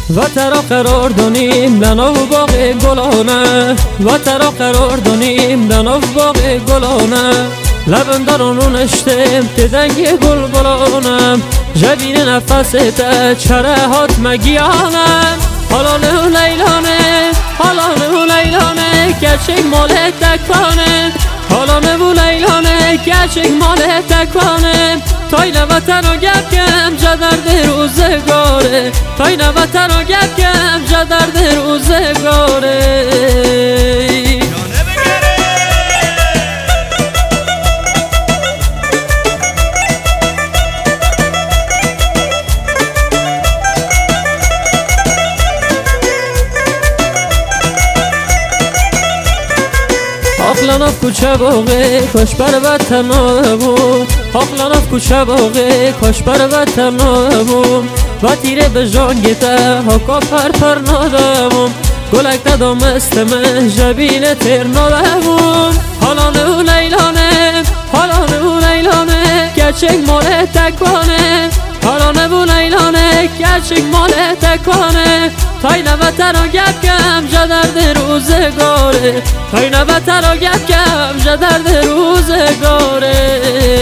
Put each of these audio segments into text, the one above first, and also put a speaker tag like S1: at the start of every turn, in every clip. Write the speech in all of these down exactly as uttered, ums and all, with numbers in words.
S1: و ترا قرار دانیم لنا و باغ گلانه و ترا قرار دانیم لنا و باغ گلانه لبم در آنون اشتم تدنگ گل بلانم جبین نفس تا چره هات مگیانم حالانه و لیلانه حالانه و لیلانه گرچه مال تکانه حالانه و لیلانه گرچه مال تکانه تای نوطن و گپ کم جدرد روزگاره تای نوطن و گپ کم جدرد روزگاره حقلنا کوچه باغه کاش بر وطن نبود حقلنا کوچه باغه کاش بر وطن نبود و تیره به جان گیته حقا پر پر ندمون گلک دادم استمه جبین تیر ندمون حالانه و لیلانه حالانه و لیلانه گرچه مال تکانه حالانه و لیلانه گرچه مال تکانه تای نوطن و گپ کم جدرد روزگاره تای نوطن و گپ کم جدرد روزگاره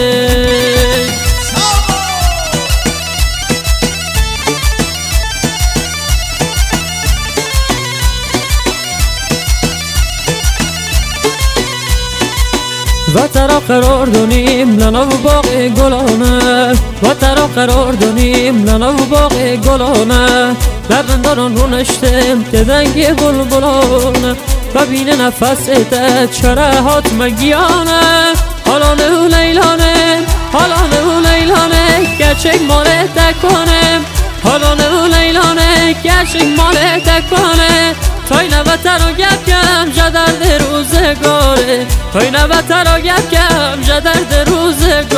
S1: و ترا قرار دانیم لنا و باغ گلانه و ترا قرار دانیم لنا و باغ گلانه لبم دارن رو نشتم تدنگ گل بلانه و بین نفس تا چره هات مگیانه حالانه و لیلانه حالانه و لیلانه گرچه مال تکانه حالانه و لیلانه گرچه مال تکانه تای نوطن و گپ کم جدرد روزگاره تای نوطن و گپ کم جدرد روزگاره